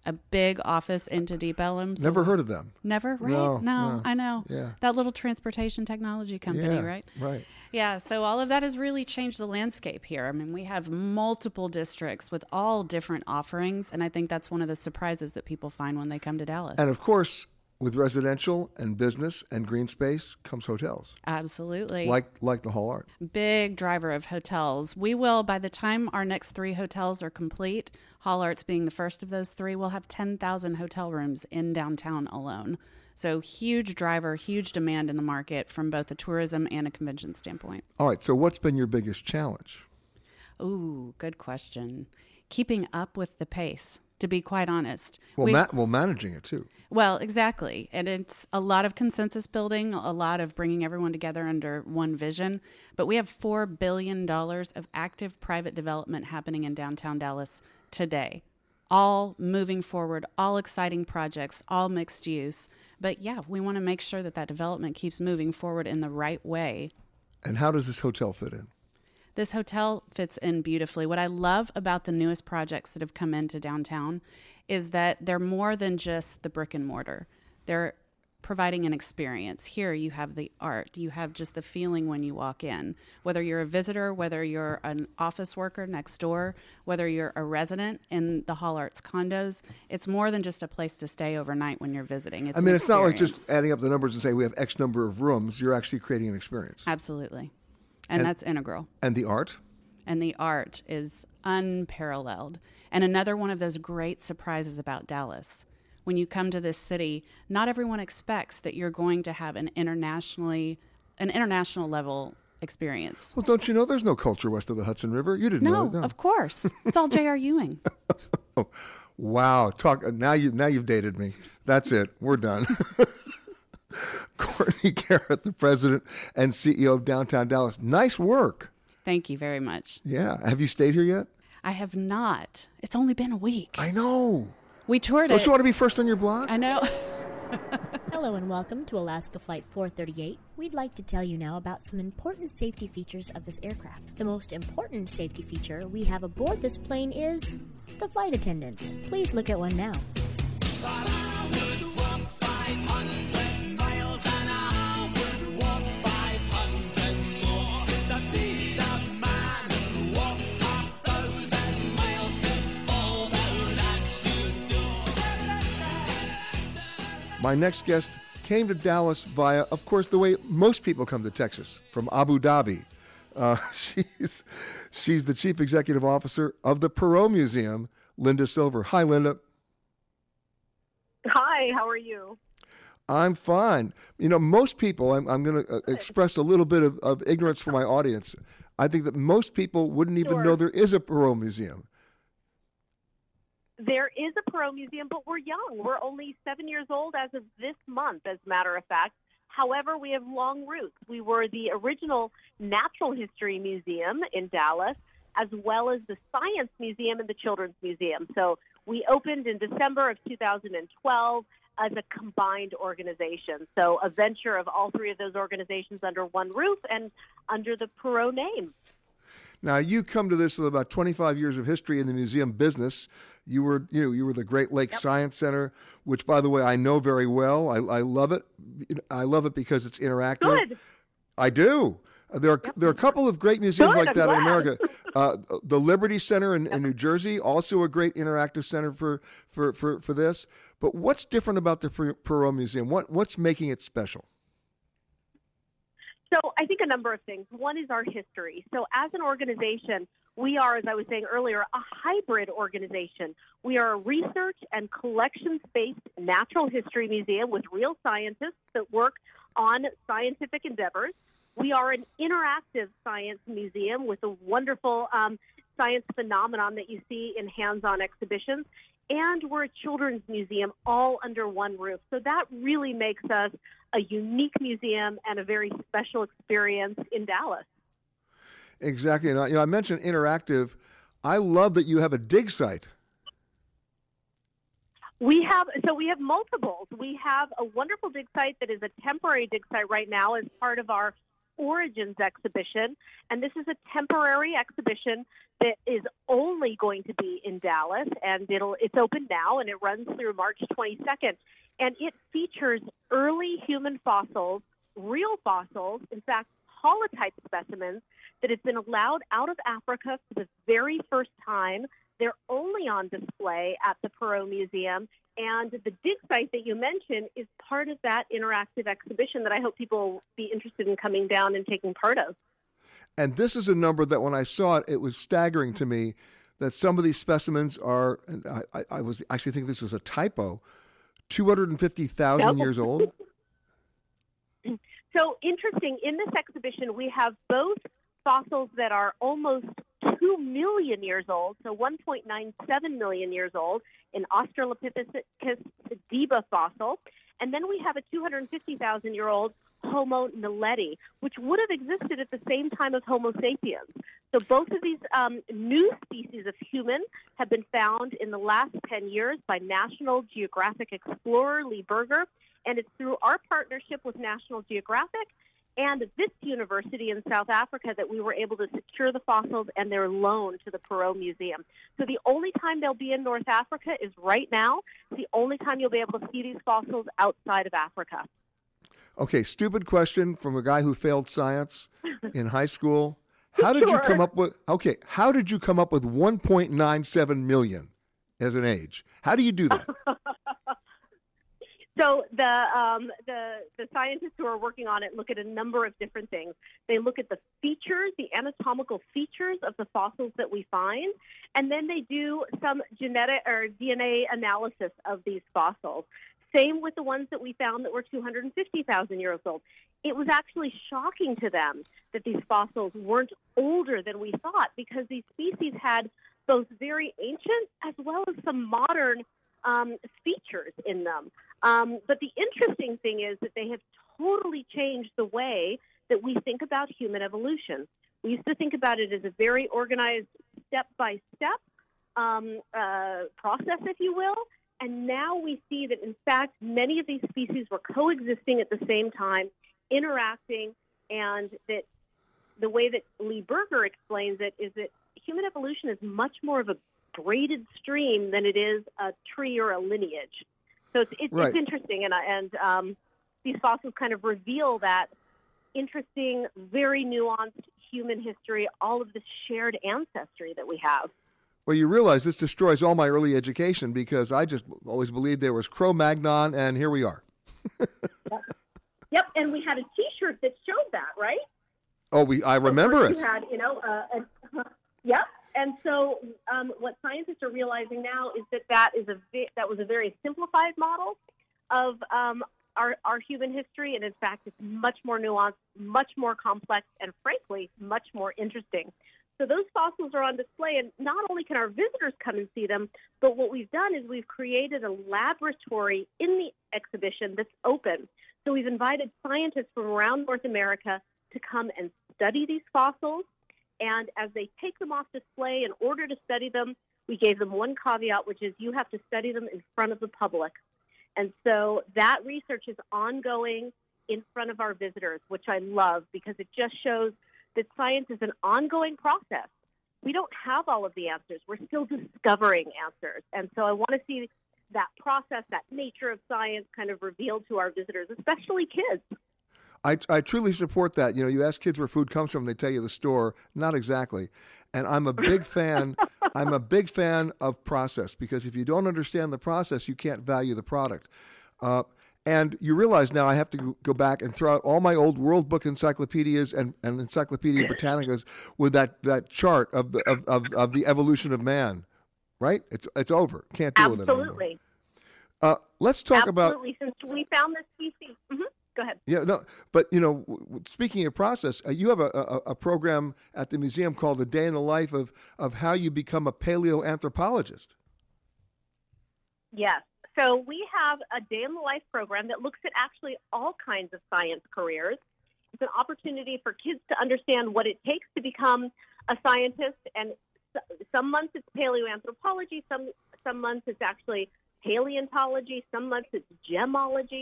a big office into Deep Ellum. So
Never heard of them.
Never, right?
No,
I know.
Yeah.
That little transportation technology company,
Yeah,
right?
right.
Yeah, so all of that has really changed the landscape here. I mean, we have multiple districts with all different offerings, and I think that's one of the surprises that people find when they come to Dallas.
And of course, with residential and business and green space comes hotels.
Absolutely.
Like the Hall Art.
Big driver of hotels. We will, by the time our next 3 hotels are complete, Hall Arts being the first of those 3, we'll have 10,000 hotel rooms in downtown alone. So huge driver, huge demand in the market from both a tourism and a convention standpoint.
All right, so what's been your biggest challenge?
Ooh, good question. Keeping up with the pace, to be quite honest.
Well, managing it too.
Well, exactly. And it's a lot of consensus building, a lot of bringing everyone together under one vision. But we have $4 billion of active private development happening in downtown Dallas today. All moving forward, all exciting projects, all mixed use. But yeah, we want to make sure that that development keeps moving forward in the right way.
And how does this hotel fit in?
This hotel fits in beautifully. What I love about the newest projects that have come into downtown is that they're more than just the brick and mortar. They're providing an experience. Here you have the art. You have just the feeling when you walk in. Whether you're a visitor, whether you're an office worker next door, whether you're a resident in the Hall Arts condos, it's more than just a place to stay overnight when you're visiting. It's
it's not like just adding up the numbers and say we have X number of rooms. You're actually creating an experience.
Absolutely. And that's integral.
And the art?
And the art is unparalleled. And another one of those great surprises about Dallas. When you come to this city, not everyone expects that you're going to have an international level experience.
Well, don't you know there's no culture west of the Hudson River? You didn't know that?
No, of course. It's all J.R. Ewing.
Oh, wow. Now you've dated me. That's it. We're done. Courtney Garrett, the president and CEO of Downtown Dallas. Nice work.
Thank you very much.
Yeah. Have you stayed here yet?
I have not. It's only been a week.
I know.
We toured
Don't you want to be first on your blog?
I know.
Hello and welcome to Alaska Flight 438. We'd like to tell you now about some important safety features of this aircraft. The most important safety feature we have aboard this plane is the flight attendants. Please look at one now.
My next guest came to Dallas via, of course, the way most people come to Texas, from Abu Dhabi. She's the chief executive officer of the Perot Museum, Linda Silver. Hi, Linda.
Hi, how are you?
I'm fine. You know, most people, I'm going to express a little bit of ignorance for my audience. I think that most people wouldn't even know there is a Perot Museum.
There is a Perot Museum, but we're young. We're only 7 years old as of this month, as a matter of fact. However, we have long roots. We were the original Natural History Museum in Dallas, as well as the Science Museum and the Children's Museum. So we opened in December of 2012 as a combined organization. So a venture of all 3 of those organizations under one roof and under the Perot name.
Now, you come to this with about 25 years of history in the museum business. You were the Great Lakes Science Center, which, by the way, I know very well. I love it. I love it because it's interactive.
Good.
I do. There are a couple of great museums like that in America. The Liberty Center in New Jersey, also a great interactive center for this. But what's different about the Perot Museum? What's making it special?
So I think a number of things. One is our history. So as an organization, we are, as I was saying earlier, a hybrid organization. We are a research and collections-based natural history museum with real scientists that work on scientific endeavors. We are an interactive science museum with a wonderful science phenomenon that you see in hands-on exhibitions. And we're a children's museum all under one roof. So that really makes us a unique museum and a very special experience in Dallas.
Exactly. And I mentioned interactive. I love that you have a dig site.
We have multiples. We have a wonderful dig site that is a temporary dig site right now as part of our Origins exhibition, and this is a temporary exhibition that is only going to be in Dallas, and it's open now, and it runs through March 22nd, and it features early human fossils, real fossils, in fact, holotype specimens that have been allowed out of Africa for the very first time. They're only on display at the Perot Museum, and the dig site that you mentioned is part of that interactive exhibition that I hope people will be interested in coming down and taking part of.
And this is a number that when I saw it, it was staggering to me that some of these specimens are, and I was actually think this was a typo, 250,000 years old.
So interesting, in this exhibition, we have both fossils that are almost 2 million years old, so 1.97 million years old, an Australopithecus sediba fossil, and then we have a 250,000-year-old Homo naledi, which would have existed at the same time as Homo sapiens. So both of these new species of human have been found in the last 10 years by National Geographic explorer Lee Berger, and it's through our partnership with National Geographic and this university in South Africa that we were able to secure the fossils and their loan to the Perot Museum. So the only time they'll be in North Africa is right now. It's the only time you'll be able to see these fossils outside of Africa.
Okay, stupid question from a guy who failed science in high school. How did you come up with 1.97 million as an age? How do you do that?
So the scientists who are working on it look at a number of different things. They look at the features, the anatomical features of the fossils that we find, and then they do some genetic or DNA analysis of these fossils. Same with the ones that we found that were 250,000 years old. It was actually shocking to them that these fossils weren't older than we thought, because these species had both very ancient as well as some modern features in them. But the interesting thing is that they have totally changed the way that we think about human evolution. We used to think about it as a very organized step-by-step process, if you will. And now we see that, in fact, many of these species were coexisting at the same time, interacting, and that the way that Lee Berger explains it is that human evolution is much more of a braided stream than it is a tree or a lineage. So it's
right.
It's interesting, and these fossils kind of reveal that interesting, very nuanced human history, all of the shared ancestry that we have.
Well, you realize this destroys all my early education, because I just always believed there was Cro-Magnon, and here we are.
Yep, and we had a T-shirt that showed that, right?
Oh, I remember it.
You had, yep. And so, what scientists are realizing now is that was a very simplified model of our human history, and in fact, it's much more nuanced, much more complex, and frankly, much more interesting. So those fossils are on display, and not only can our visitors come and see them, but what we've done is we've created a laboratory in the exhibition that's open. So we've invited scientists from around North America to come and study these fossils, and as they take them off display, in order to study them, we gave them one caveat, which is you have to study them in front of the public. And so that research is ongoing in front of our visitors, which I love, because it just shows that science is an ongoing process. We don't have all of the answers. We're still discovering answers. And so I want to see that process, that nature of science kind of revealed to our visitors, especially kids.
I truly support that. You know, you ask kids where food comes from, they tell you the store. Not exactly. And I'm a big fan. I'm a big fan of process, because if you don't understand the process, you can't value the product. And you realize now I have to go back and throw out all my old World Book encyclopedias and Encyclopedia Britannicas with that chart of the evolution of man. Right? It's over. Can't deal with it anymore.
Absolutely.
Let's talk about.
Absolutely. Since we found this species. Mm-hmm. Go ahead.
Yeah, no, but speaking of process, you have a program at the museum called The Day in the Life of How You Become a Paleoanthropologist.
Yes. So we have a Day in the Life program that looks at actually all kinds of science careers. It's an opportunity for kids to understand what it takes to become a scientist, and some months it's paleoanthropology, some months it's actually paleontology, some months it's gemology.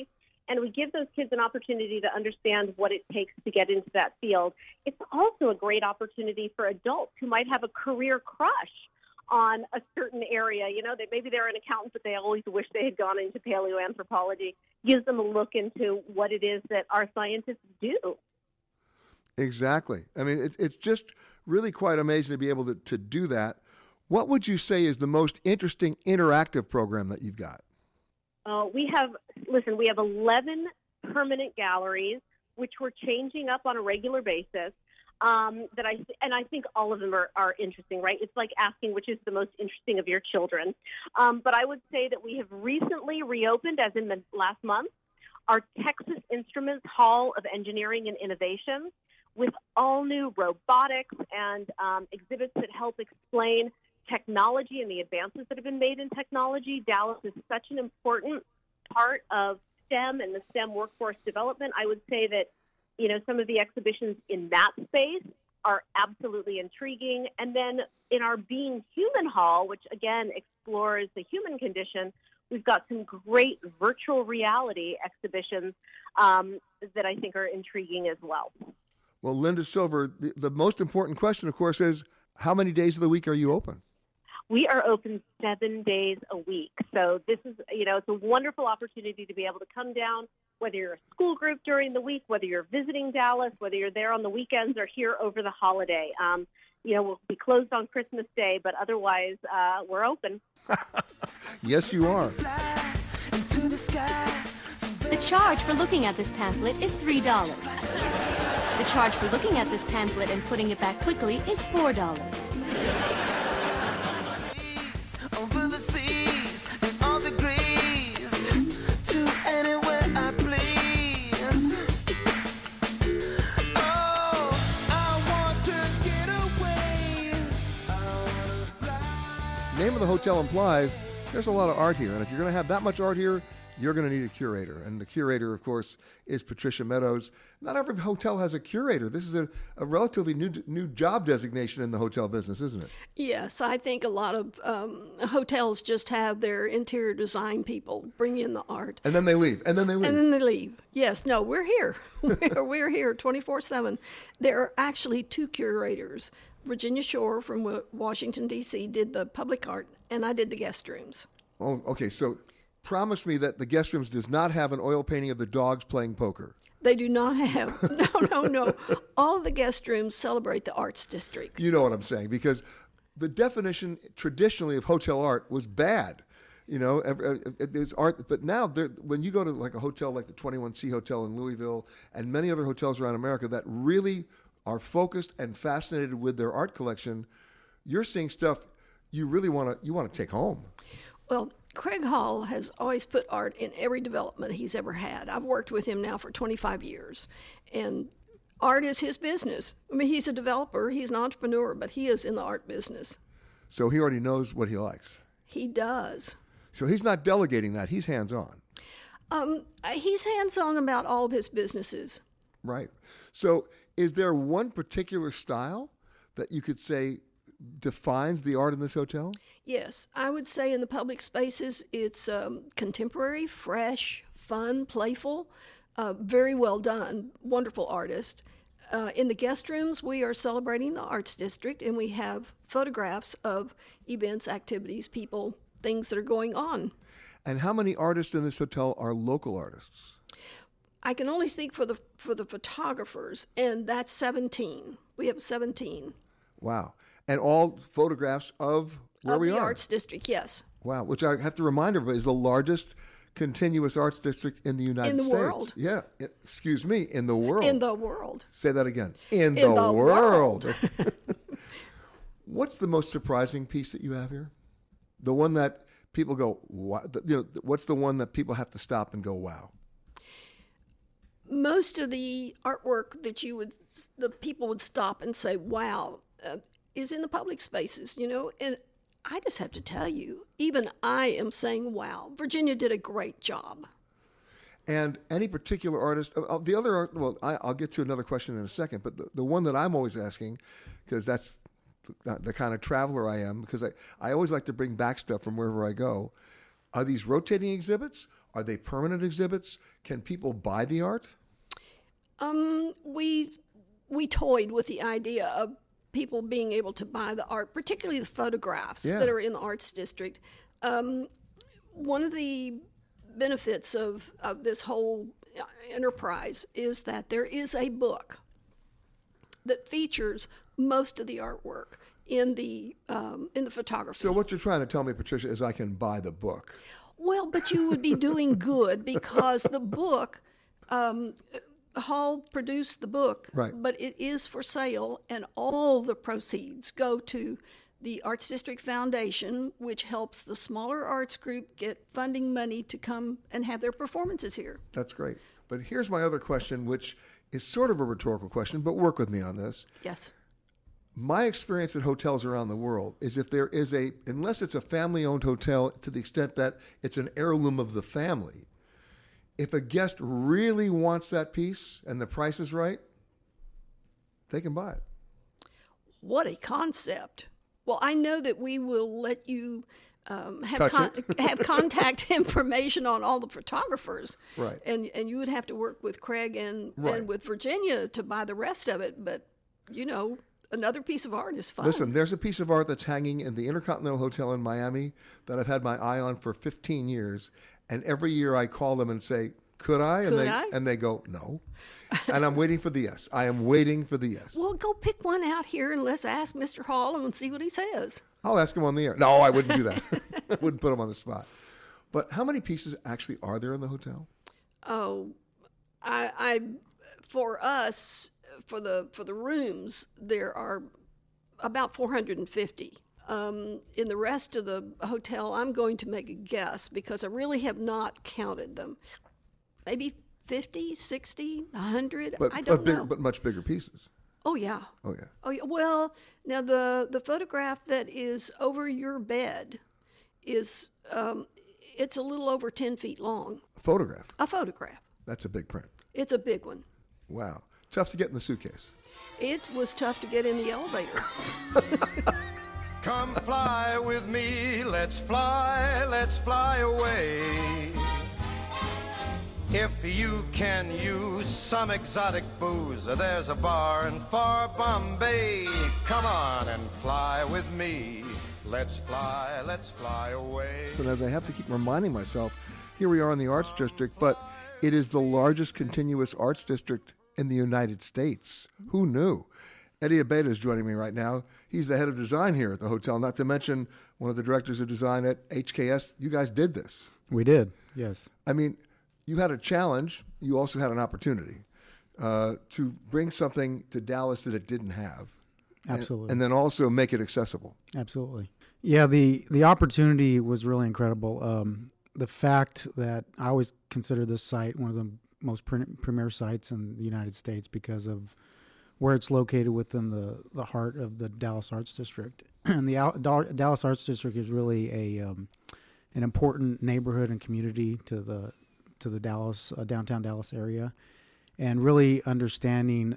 and we give those kids an opportunity to understand what it takes to get into that field. It's also a great opportunity for adults who might have a career crush on a certain area. You know, that maybe they're an accountant, but they always wish they had gone into paleoanthropology. Gives them a look into what it is that our scientists do.
Exactly. I mean, it's just really quite amazing to be able to do that. What would you say is the most interesting interactive program that you've got?
We have 11 permanent galleries, which we're changing up on a regular basis. I think all of them are interesting, right? It's like asking which is the most interesting of your children. But I would say that we have recently reopened, as in the last month, our Texas Instruments Hall of Engineering and Innovation with all new robotics and exhibits that help explain technology and the advances that have been made in technology. Dallas is such an important part of STEM and the STEM workforce development. I would say that, you know, some of the exhibitions in that space are absolutely intriguing. And then in our Being Human Hall, which again explores the human condition, we've got some great virtual reality exhibitions that I think are intriguing as well.
Well, Linda Silver, the most important question, of course, is how many days of the week are you open?
We are open 7 days a week. So this is, you know, it's a wonderful opportunity to be able to come down, whether you're a school group during the week, whether you're visiting Dallas, whether you're there on the weekends or here over the holiday. You know, we'll be closed on Christmas Day, but otherwise we're open.
Yes, you are.
The charge for looking at this pamphlet is $3. The charge for looking at this pamphlet and putting it back quickly is $4.
Over the seas and all degrees to anywhere I please. Oh, I want to get away. I want to fly.
Name of the hotel implies there's a lot of art here, and if you're going to have that much art here, you're going to need a curator. And the curator, of course, is Patricia Meadows. Not every hotel has a curator. This is a relatively new job designation in the hotel business, isn't it?
Yes, I think a lot of hotels just have their interior design people bring in the art.
And then they leave. And then they leave.
Yes, no, we're here. We're here 24/7. There are actually two curators. Virginia Shore from Washington, D.C. did the public art, and I did the guest rooms.
Oh, okay. So promise me that the guest rooms does not have an oil painting of the dogs playing poker.
They do not have. No. All of the guest rooms celebrate the arts district.
You know what I'm saying, because the definition traditionally of hotel art was bad. You know, there's art, but now when you go to like a hotel like the 21C Hotel in Louisville and many other hotels around America that really are focused and fascinated with their art collection, you're seeing stuff you really want to take home.
Well, Craig Hall has always put art in every development he's ever had. I've worked with him now for 25 years, and art is his business. I mean, he's a developer, he's an entrepreneur, but he is in the art business.
So he already knows what he likes.
He does.
So he's not delegating that, he's hands-on.
He's hands-on about all of his businesses.
Right. So is there one particular style that you could say defines the art in this hotel?
Yes, I would say in the public spaces it's contemporary, fresh, fun, playful, very well done, wonderful artist. In the guest rooms, we are celebrating the arts district, and we have photographs of events, activities, people, things that are going on.
And how many artists in this hotel are local artists?
I can only speak for the photographers, and that's 17. We have 17.
Wow. And all photographs of where we are.
The Arts District, yes.
Wow, which I have to remind everybody is the largest continuous arts district in the United States.
In the world.
Yeah. Excuse me, in the world.
In the world.
Say that again. In the world. What's the most surprising piece that you have here? The one that people go, wow. What's the one that people have to stop and go, wow?
Most of the artwork that the people would stop and say, wow, is in the public spaces, you know, and I just have to tell you, even I am saying, wow, Virginia did a great job.
And any particular artist, the other art, well, I'll get to another question in a second, but the one that I'm always asking, because that's the kind of traveler I am, because I always like to bring back stuff from wherever I go. Are these rotating exhibits? Are they permanent exhibits? Can people buy the art?
We toyed with the idea of people being able to buy the art, particularly the photographs that are in the Arts District. One of the benefits of this whole enterprise is that there is a book that features most of the artwork in the photography.
So what you're trying to tell me, Patricia, is I can buy the book.
Well, but you would be doing good because the book, Hall produced the book,
right,
but it is for sale, and all the proceeds go to the Arts District Foundation, which helps the smaller arts group get funding money to come and have their performances here.
That's great. But here's my other question, which is sort of a rhetorical question, but work with me on this.
Yes.
My experience at hotels around the world is if there is unless it's a family-owned hotel to the extent that it's an heirloom of the family, if a guest really wants that piece and the price is right, they can buy it.
What a concept. Well, I know that we will let you have contact information on all the photographers.
Right.
And you would have to work with Craig and with Virginia to buy the rest of it. But, another piece of art is fun.
Listen, there's a piece of art that's hanging in the Intercontinental Hotel in Miami that I've had my eye on for 15 years. And every year I call them and say, could I? And they go, no. And I'm waiting for the yes. I am waiting for the yes.
Well, go pick one out here and let's ask Mr. Hall and see what he says.
I'll ask him on the air. No, I wouldn't do that. I wouldn't put him on the spot. But how many pieces actually are there in the hotel?
Oh, I for us, for the rooms, there are about 450. In the rest of the hotel, I'm going to make a guess because I really have not counted them. Maybe 50, 60, 100, I don't know.
But much bigger pieces.
Oh, yeah.
Oh, yeah.
Oh, yeah. Well, now the photograph that is over your bed is, it's a little over 10 feet long.
A photograph?
A photograph.
That's a big print.
It's a big one.
Wow. Tough to get in the suitcase.
It was tough to get in the elevator.
Come fly with me, let's fly away. If you can use some exotic booze, there's a bar in far Bombay. Come on and fly with me, let's fly away.
But as I have to keep reminding myself, here we are in the Arts District, but it is the largest continuous arts district in the United States. Who knew? Eddie Abeyta is joining me right now. He's the head of design here at the hotel, not to mention one of the directors of design at HKS. You guys did this.
We did, yes.
I mean, you had a challenge. You also had an opportunity to bring something to Dallas that it didn't have.
Absolutely.
And then also make it accessible.
Absolutely. Yeah, the opportunity was really incredible. The fact that I always consider this site one of the most premier sites in the United States because of where it's located within the heart of the Dallas Arts District. And the Dallas Arts District is really an important neighborhood and community to the Dallas downtown Dallas area, and really understanding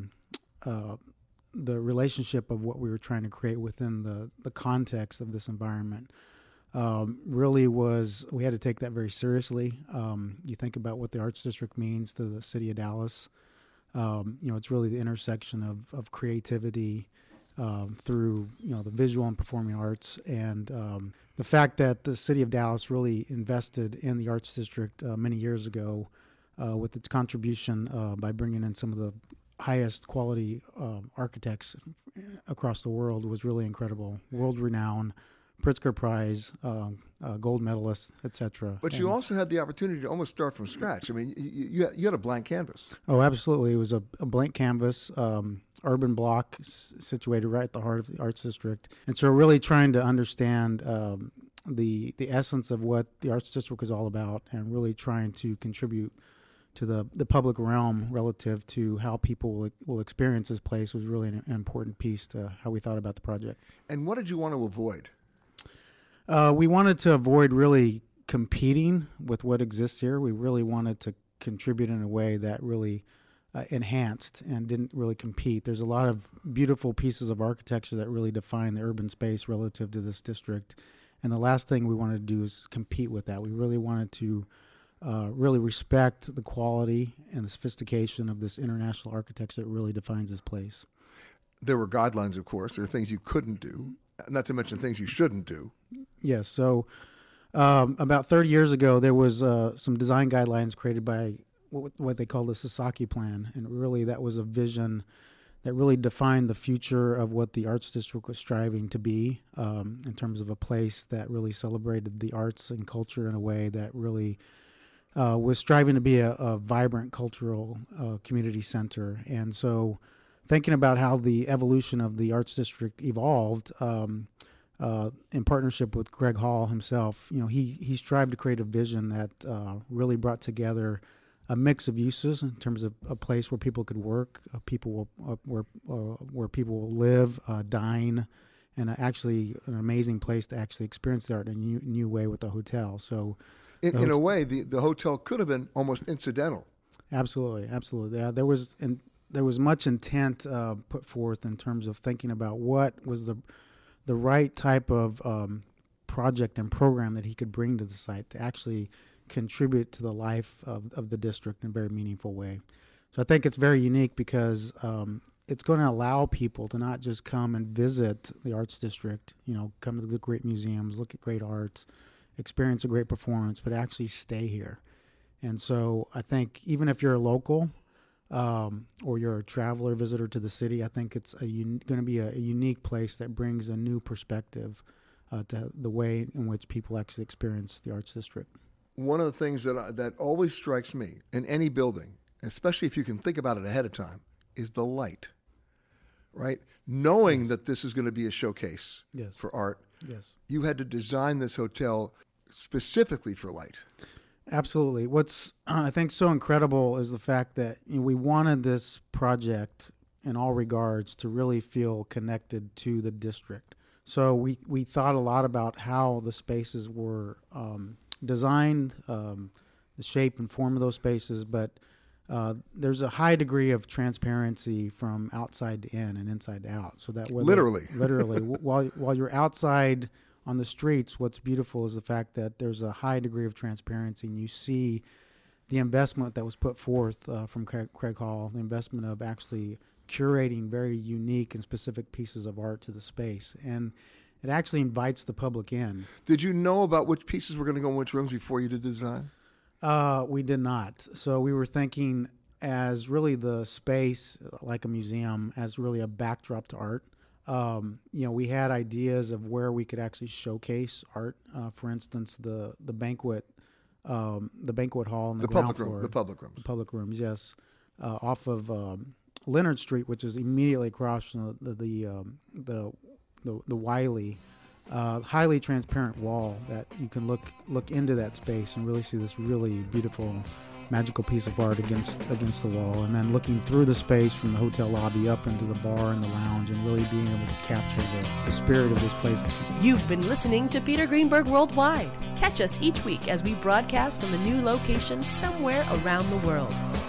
the relationship of what we were trying to create within the context of this environment. Really was, we had to take that very seriously. You think about what the Arts District means to the city of Dallas. It's really the intersection of creativity through, the visual and performing arts. And the fact that the city of Dallas really invested in the Arts District many years ago with its contribution by bringing in some of the highest quality architects across the world was really incredible. World-renowned, Pritzker Prize, gold medalist, etc.
But you also had the opportunity to almost start from scratch. I mean, you had a blank canvas.
Oh, absolutely. It was a blank canvas, urban block situated right at the heart of the Arts District. And so really trying to understand the essence of what the Arts District is all about and really trying to contribute to the public realm relative to how people will experience this place was really an important piece to how we thought about the project.
And what did you want to avoid?
We wanted to avoid really competing with what exists here. We really wanted to contribute in a way that really enhanced and didn't really compete. There's a lot of beautiful pieces of architecture that really define the urban space relative to this district. And the last thing we wanted to do is compete with that. We really wanted to really respect the quality and the sophistication of this international architecture that really defines this place.
There were guidelines, of course. There are things you couldn't do, not to mention things you shouldn't do.
Yes. So about 30 years ago, there was some design guidelines created by what they call the Sasaki Plan. And really that was a vision that really defined the future of what the Arts District was striving to be, in terms of a place that really celebrated the arts and culture in a way that really was striving to be a vibrant cultural community center. And so thinking about how the evolution of the Arts District evolved in partnership with Greg Hall himself, he strived to create a vision that really brought together a mix of uses in terms of a place where people could work, where people will live, dine, and actually an amazing place to actually experience the art in a new way with the hotel. So,
in a way, the hotel could have been almost incidental.
Absolutely. Yeah, there was much intent put forth in terms of thinking about what was the right type of project and program that he could bring to the site to actually contribute to the life of the district in a very meaningful way. So I think it's very unique because it's going to allow people to not just come and visit the Arts District, come to the great museums, look at great arts, experience a great performance, but actually stay here. And so I think even if you're a local or you're a traveler, visitor to the city, I think it's going to be a unique place that brings a new perspective to the way in which people actually experience the Arts District.
One of the things that always strikes me in any building, especially if you can think about it ahead of time, is the light, right? Knowing that this is going to be a showcase for art, you had to design this hotel specifically for light.
Absolutely. What's I think so incredible is the fact that we wanted this project in all regards to really feel connected to the district. So we thought a lot about how the spaces were designed, the shape and form of those spaces, but there's a high degree of transparency from outside to in and inside to out. So that literally, while you're outside on the streets, what's beautiful is the fact that there's a high degree of transparency, and you see the investment that was put forth from Craig Hall, the investment of actually curating very unique and specific pieces of art to the space. And it actually invites the public in.
Did you know about which pieces were going to go in which rooms before you did the design?
We did not. So we were thinking as really the space, like a museum, as really a backdrop to art. We had ideas of where we could actually showcase art. For instance, the banquet hall and the ground floor.
The public rooms.
The public rooms, yes. Off of Leonard Street, which is immediately across from the Wiley, highly transparent wall that you can look into that space and really see this really beautiful, magical piece of art against the wall, and then looking through the space from the hotel lobby up into the bar and the lounge and really being able to capture the spirit of this place.
You've been listening to Peter Greenberg Worldwide. Catch us each week as we broadcast from a new location somewhere around the world.